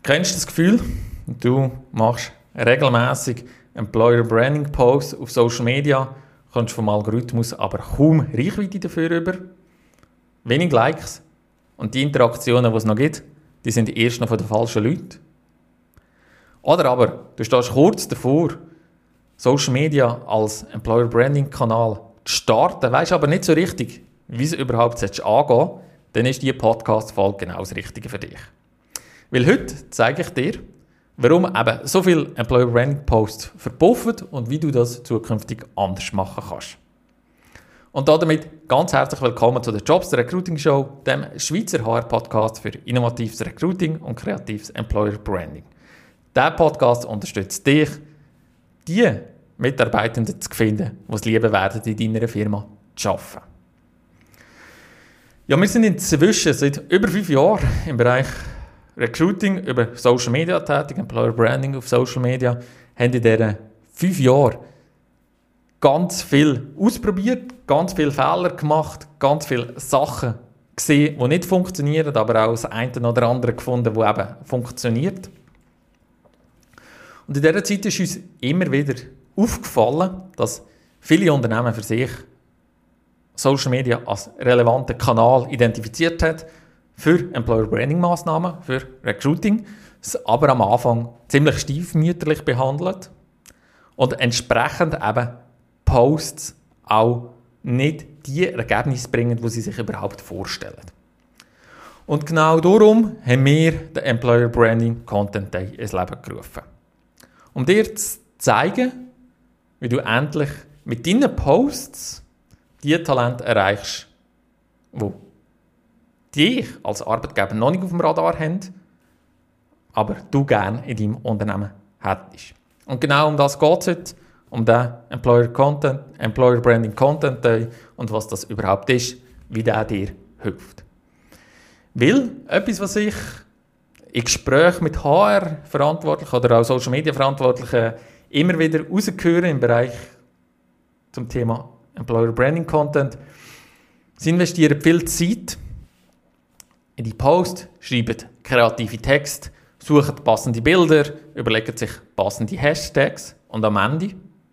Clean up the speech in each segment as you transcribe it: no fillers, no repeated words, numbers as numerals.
Kennst du das Gefühl, du machst regelmäßig Employer Branding Posts auf Social Media, kommst vom Algorithmus aber kaum Reichweite dafür über, wenig Likes und die Interaktionen, die es noch gibt, die sind erst noch von den falschen Leuten. Oder aber du stehst kurz davor, Social Media als Employer Branding Kanal zu starten, weisst aber nicht so richtig, wie es überhaupt angehen, dann ist diese Podcast-Folge genau das Richtige für dich. Weil heute zeige ich dir, warum eben so viele Employer Branding Posts verpuffen und wie du das zukünftig anders machen kannst. Und damit ganz herzlich willkommen zu der Jobs der Recruiting Show, dem Schweizer HR-Podcast für innovatives Recruiting und kreatives Employer Branding. Dieser Podcast unterstützt dich, die Mitarbeitenden zu finden, die es lieben werden, in deiner Firma zu arbeiten. Ja, wir sind inzwischen seit über 5 Jahren im Bereich Recruiting über Social Media tätig, Employer Branding auf Social Media, haben in diesen 5 Jahren ganz viel ausprobiert, ganz viele Fehler gemacht, ganz viele Sachen gesehen, die nicht funktionieren, aber auch das eine oder andere gefunden, das eben funktioniert. Und in dieser Zeit ist uns immer wieder aufgefallen, dass viele Unternehmen für sich Social Media als relevanten Kanal identifiziert hat für Employer Branding Massnahmen, für Recruiting, es aber am Anfang ziemlich stiefmütterlich behandelt und entsprechend eben Posts auch nicht die Ergebnisse bringen, die sie sich überhaupt vorstellen. Und genau darum haben wir den Employer Branding Content Day ins Leben gerufen. Um dir zu zeigen, wie du endlich mit deinen Posts die Talente erreichst, die dich als Arbeitgeber noch nicht auf dem Radar haben, aber du gerne in deinem Unternehmen hättest. Und genau um das geht es heute, um den Employer Branding Content Day und was das überhaupt ist, wie der dir hilft. Weil etwas, was ich in Gesprächen mit HR-Verantwortlichen oder auch Social-Media-Verantwortlichen immer wieder rausgehöre im Bereich zum Thema Employer Branding Content, sie investieren viel Zeit in die Posts, schreiben kreative Texte, suchen passende Bilder, überlegen sich passende Hashtags und am Ende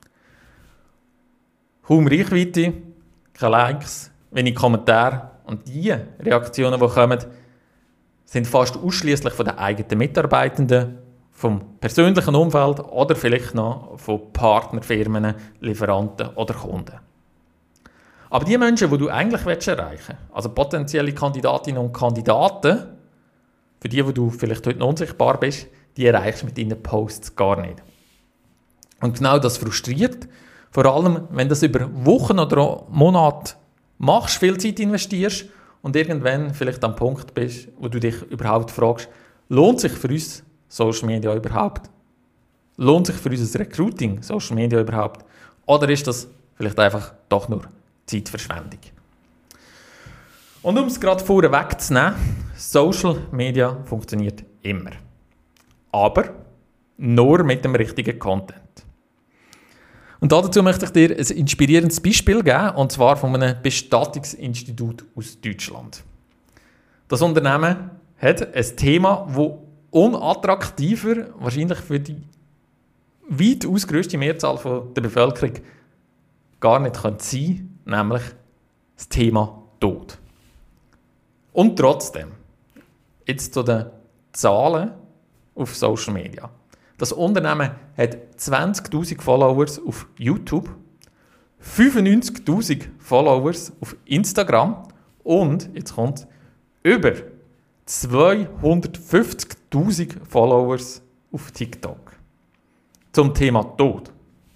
kaum Reichweite, keine Likes, wenig Kommentare und die Reaktionen, die kommen, sind fast ausschließlich von den eigenen Mitarbeitenden, vom persönlichen Umfeld oder vielleicht noch von Partnerfirmen, Lieferanten oder Kunden. Aber die Menschen, die du eigentlich erreichen willst, also potenzielle Kandidatinnen und Kandidaten, für die du vielleicht heute noch unsichtbar bist, die erreichst du mit deinen Posts gar nicht. Und genau das frustriert, vor allem, wenn du das über Wochen oder Monate machst, viel Zeit investierst und irgendwann vielleicht am Punkt bist, wo du dich überhaupt fragst, lohnt sich für uns Social Media überhaupt? Lohnt sich für uns Recruiting Social Media überhaupt? Oder ist das vielleicht einfach doch nur Zeitverschwendung? Und um es gerade vorne wegzunehmen, Social Media funktioniert immer. Aber nur mit dem richtigen Content. Und dazu möchte ich dir ein inspirierendes Beispiel geben, und zwar von einem Bestattungsinstitut aus Deutschland. Das Unternehmen hat ein Thema, das unattraktiver wahrscheinlich für die weitaus grösste Mehrzahl der Bevölkerung gar nicht sein könnte, nämlich das Thema Tod. Und trotzdem, jetzt zu den Zahlen auf Social Media. Das Unternehmen hat 20'000 Followers auf YouTube, 95'000 Followers auf Instagram und, jetzt kommt über 250'000 Followers auf TikTok. Zum Thema Tod.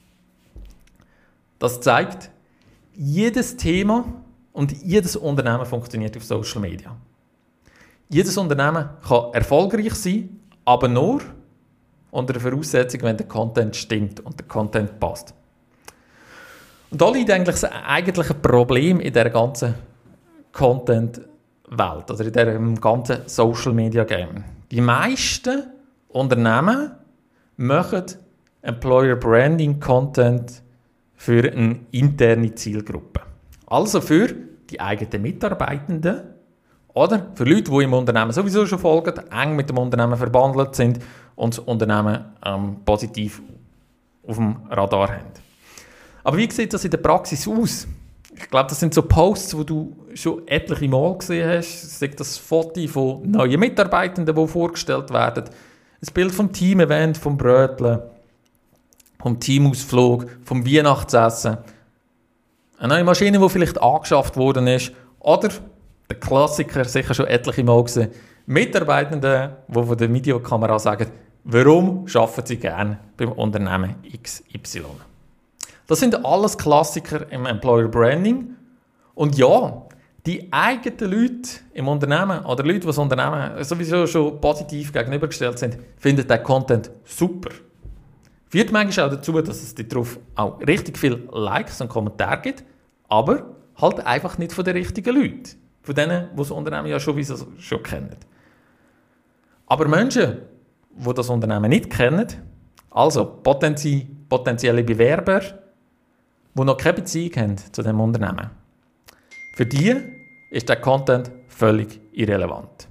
Das zeigt, jedes Thema und jedes Unternehmen funktioniert auf Social Media. Jedes Unternehmen kann erfolgreich sein, aber nur unter der Voraussetzung, wenn der Content stimmt und der Content passt. Und da liegt eigentlich das eigentliche Problem in dieser ganzen Content-Welt oder in diesem ganzen Social-Media-Game. Die meisten Unternehmen machen Employer-Branding-Content für eine interne Zielgruppe. Also für die eigenen Mitarbeitenden Oder für Leute, die im Unternehmen sowieso schon folgen, eng mit dem Unternehmen verbandelt sind und das Unternehmen positiv auf dem Radar haben. Aber wie sieht das in der Praxis aus? Ich glaube, das sind so Posts, die du schon etliche Mal gesehen hast. Sei das Foto von neuen Mitarbeitenden, die vorgestellt werden, ein Bild vom Team-Event, vom Bröteln, vom Teamausflug, vom Weihnachtsessen, eine neue Maschine, die vielleicht angeschafft worden ist, oder der Klassiker, sicher schon etliche Mal gesehen, Mitarbeitende, die von der Videokamera sagen, warum arbeiten sie gerne beim Unternehmen XY. Das sind alles Klassiker im Employer Branding. Und ja, die eigenen Leute im Unternehmen oder Leute, die das Unternehmen sowieso schon positiv gegenübergestellt sind, finden den Content super. Führt manchmal auch dazu, dass es darauf auch richtig viele Likes und Kommentare gibt, aber halt einfach nicht von den richtigen Leuten. Von denen, die das Unternehmen ja schon kennen. Aber Menschen, die das Unternehmen nicht kennen, also potenzielle Bewerber, die noch keine Beziehung haben zu diesem Unternehmen, für die ist der Content völlig irrelevant.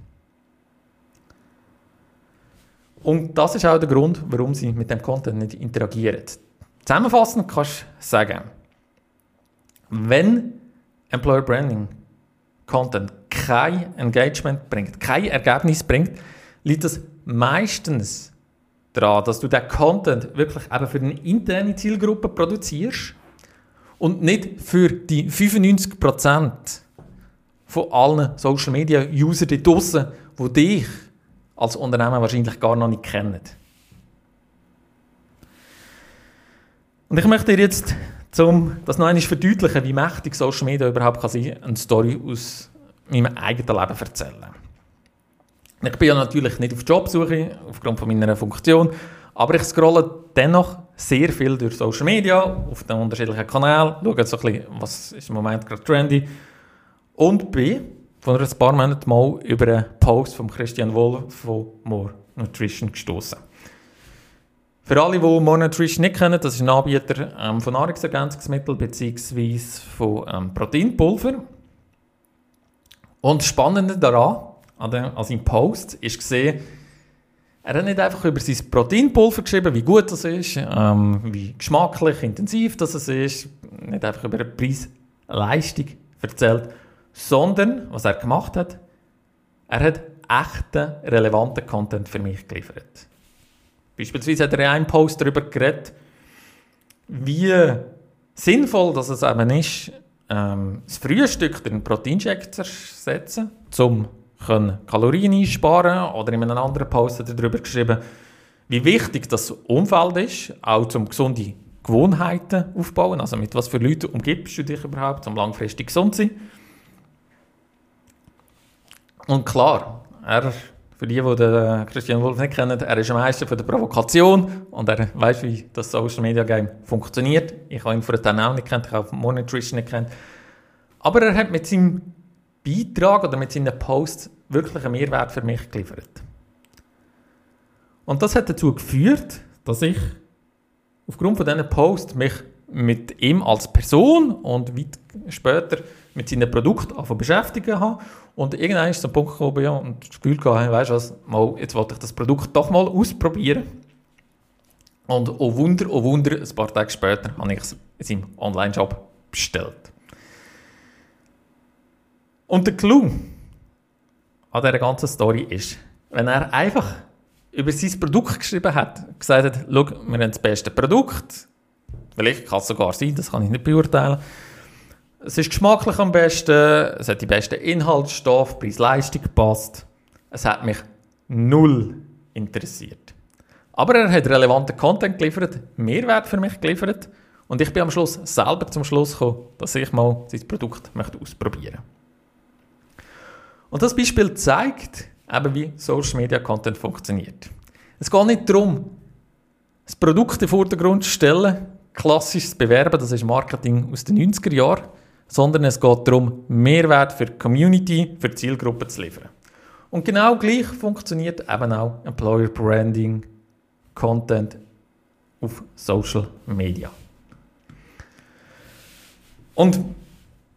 Und das ist auch der Grund, warum sie mit dem Content nicht interagieren. Zusammenfassend kannst du sagen, wenn Employer Branding Content kein Engagement bringt, kein Ergebnis bringt, liegt es meistens daran, dass du den Content wirklich eben für eine interne Zielgruppe produzierst und nicht für die 95% von allen Social Media User da draussen, die dich als Unternehmen wahrscheinlich gar noch nicht kennen. Und ich möchte dir jetzt, um das noch einmal verdeutlichen, wie mächtig Social Media überhaupt kann sein, eine Story aus meinem eigenen Leben erzählen. Ich bin ja natürlich nicht auf Jobsuche, aufgrund von meiner Funktion, aber ich scrolle dennoch sehr viel durch Social Media, auf den unterschiedlichen Kanälen, schaue so ein bisschen, was ist im Moment gerade trendy und bin vor ein paar Monaten mal über einen Post von Christian Wolf von More Nutrition gestoßen. Für alle, die More Nutrition nicht kennen, das ist ein Anbieter von Nahrungsergänzungsmitteln bzw. von Proteinpulver. Und das Spannende daran, an seinem Post, ist gesehen, er hat nicht einfach über sein Proteinpulver geschrieben, wie gut das ist, wie geschmacklich, intensiv das ist, nicht einfach über eine Preis-Leistung erzählt, sondern, was er gemacht hat, er hat echten, relevanten Content für mich geliefert. Beispielsweise hat er in einem Post darüber geredet, wie sinnvoll dass es eben ist, das Frühstück durch einen Proteinshake zu ersetzen, um Kalorien einsparen. Oder in einem anderen Post hat er darüber geschrieben, wie wichtig das Umfeld ist, auch um gesunde Gewohnheiten aufzubauen. Also mit was für Leuten umgibst du dich überhaupt, um langfristig gesund zu sein. Und klar, für die den Christian Wolf nicht kennen, er ist am meisten von der Provokation und er weiss, wie das Social Media Game funktioniert. Ich habe ihn vorher auch nicht kennt, ich habe More Nutrition nicht kennt. Aber er hat mit seinem Beitrag oder mit seinen Posts wirklich einen Mehrwert für mich geliefert. Und das hat dazu geführt, dass ich aufgrund von diesen Posts mich mit ihm als Person und weit später mit seinen Produkten beschäftigen habe. Und irgendwann ist zum Punkt gekommen, ja, und das Gefühl gehabt, weißt du was, jetzt wollte ich das Produkt doch mal ausprobieren. Und oh Wunder, ein paar Tage später habe ich es in seinem Online-Shop bestellt. Und der Clou an dieser ganzen Story ist, wenn er einfach über sein Produkt geschrieben hat, gesagt hat, schau, wir haben das beste Produkt, vielleicht kann es sogar sein, das kann ich nicht beurteilen, es ist geschmacklich am besten, es hat die besten Inhaltsstoffe, Preis-Leistung gepasst. Es hat mich null interessiert. Aber er hat relevanten Content geliefert, Mehrwert für mich geliefert und ich bin am Schluss selber zum Schluss gekommen, dass ich mal sein Produkt möchte ausprobieren. Und das Beispiel zeigt eben, wie Social Media Content funktioniert. Es geht nicht darum, das Produkt in den Vordergrund zu stellen, klassisches Bewerben, das ist Marketing aus den 90er Jahren, sondern es geht darum, Mehrwert für die Community, für die Zielgruppe zu liefern. Und genau gleich funktioniert eben auch Employer Branding Content auf Social Media. Und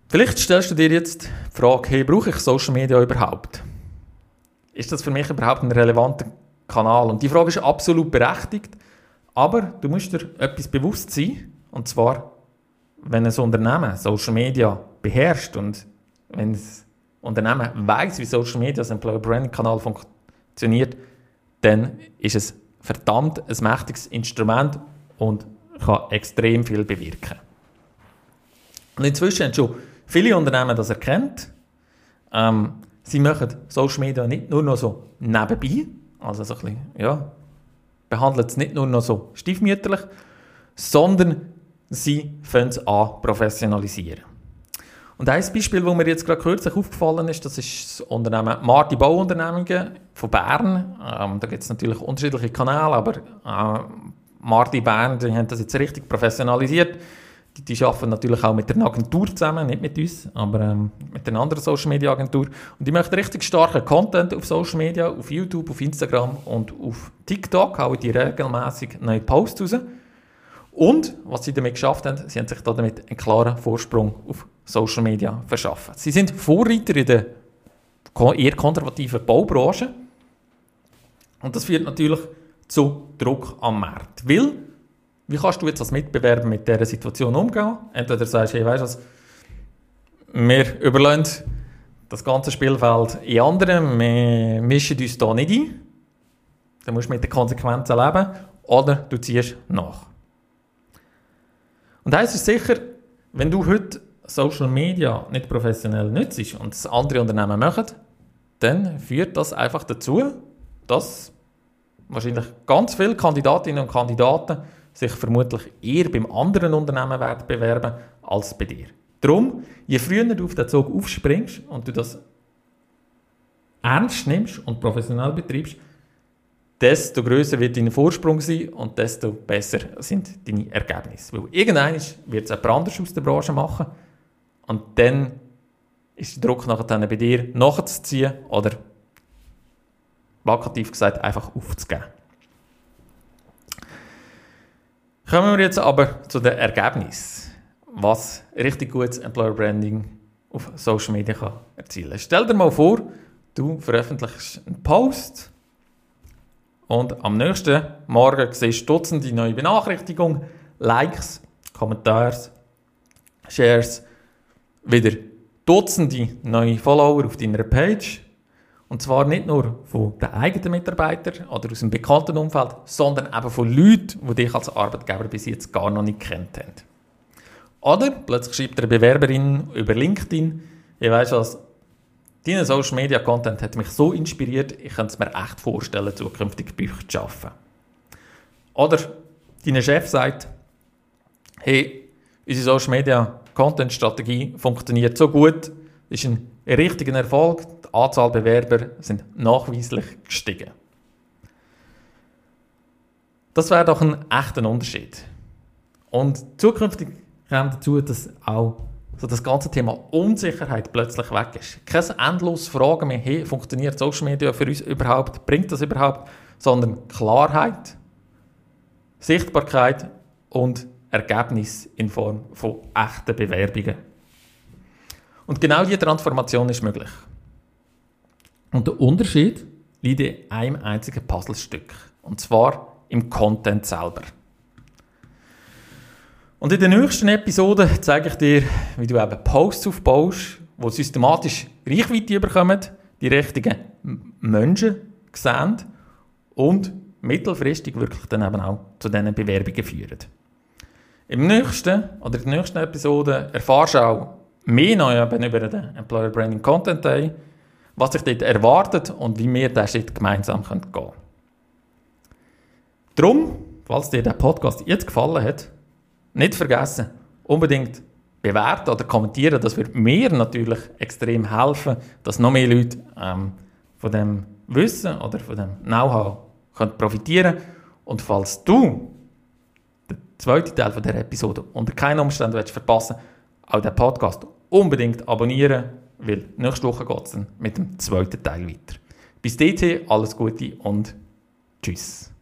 Vielleicht stellst du dir jetzt die Frage, hey, brauche ich Social Media überhaupt? Ist das für mich überhaupt ein relevanter Kanal? Und die Frage ist absolut berechtigt, aber du musst dir etwas bewusst sein, und zwar, wenn ein Unternehmen Social Media beherrscht und wenn das Unternehmen weiss, wie Social Media als Employer Branding Kanal funktioniert, dann ist es verdammt ein mächtiges Instrument und kann extrem viel bewirken. Und inzwischen haben schon viele Unternehmen das erkannt. Sie machen Social Media nicht nur noch so nebenbei, also so ein bisschen, ja, behandeln es nicht nur noch so stiefmütterlich, sondern sie fangen es an professionalisieren. Und ein Beispiel, das mir jetzt gerade kürzlich aufgefallen ist, das ist das Unternehmen Marti Bauunternehmungen von Bern. Da gibt es natürlich unterschiedliche Kanäle, aber Marti Bern, die haben das jetzt richtig professionalisiert. Die arbeiten natürlich auch mit einer Agentur zusammen, nicht mit uns, aber mit einer anderen Social Media Agentur. Und die machen richtig starken Content auf Social Media, auf YouTube, auf Instagram und auf TikTok, hauen die regelmäßig neue Posts raus. Und was sie damit geschafft haben, sie haben sich damit einen klaren Vorsprung auf Social Media verschaffen. Sie sind Vorreiter in der eher konservativen Baubranche. Und das führt natürlich zu Druck am Markt. Weil, wie kannst du jetzt als Mitbewerber mit dieser Situation umgehen? Entweder sagst du, hey, weißt du was, wir überlassen das ganze Spielfeld in anderen, wir mischen uns da nicht ein. Dann musst du mit den Konsequenzen leben. Oder du ziehst nach. Und eins ist sicher, wenn du heute Social Media nicht professionell nutzt und das andere Unternehmen machen, dann führt das einfach dazu, dass wahrscheinlich ganz viele Kandidatinnen und Kandidaten sich vermutlich eher beim anderen Unternehmen werden bewerben als bei dir. Darum, je früher du auf den Zug aufspringst und du das ernst nimmst und professionell betreibst, desto grösser wird dein Vorsprung sein und desto besser sind deine Ergebnisse. Weil irgendwann wird es jemand anders aus der Branche machen und dann ist der Druck nachher bei dir nachzuziehen oder plakativ gesagt einfach aufzugeben. Kommen wir jetzt aber zu den Ergebnissen, was richtig gutes Employer Branding auf Social Media kann erzielen kann. Stell dir mal vor, du veröffentlichst einen Post und am nächsten Morgen siehst du Dutzende neue Benachrichtigungen, Likes, Kommentare, Shares, wieder Dutzende neue Follower auf deiner Page. Und zwar nicht nur von den eigenen Mitarbeitern oder aus dem bekannten Umfeld, sondern eben von Leuten, die dich als Arbeitgeber bis jetzt gar noch nicht kennt haben. Oder plötzlich schreibt eine Bewerberin über LinkedIn, ich weiss was, dein Social Media Content hat mich so inspiriert, ich könnte es mir echt vorstellen, zukünftig bei euch zu arbeiten. Oder dein Chef sagt, hey, unsere Social Media Content Strategie funktioniert so gut, ist ein richtiger Erfolg, die Anzahl Bewerber sind nachweislich gestiegen. Das wäre doch ein echter Unterschied. Und zukünftig kommt dazu, dass auch so das ganze Thema Unsicherheit plötzlich weg ist. Keine endlose Fragen mehr, hey, funktioniert Social Media für uns überhaupt, bringt das überhaupt, sondern Klarheit, Sichtbarkeit und Ergebnis in Form von echten Bewerbungen. Und genau diese Transformation ist möglich. Und der Unterschied liegt in einem einzigen Puzzlestück. Und zwar im Content selber. Und in der nächsten Episode zeige ich dir, wie du eben Posts aufbaust, die systematisch Reichweite bekommen, die richtigen Menschen sehen und mittelfristig wirklich dann eben auch zu diesen Bewerbungen führen. In der nächsten Episode erfährst du auch mehr noch über den Employer Branding Content Day, was sich dort erwartet und wie wir diesen Schritt gemeinsam gehen können. Darum, falls dir der Podcast jetzt gefallen hat, nicht vergessen, unbedingt bewerten oder kommentieren. Das wird mir natürlich extrem helfen, dass noch mehr Leute von dem Wissen oder von dem Know-how profitieren können. Und falls du den zweiten Teil von dieser Episode unter keinen Umständen verpassen willst, auch den Podcast unbedingt abonnieren, weil nächste Woche geht es dann mit dem zweiten Teil weiter. Bis dahin alles Gute und tschüss.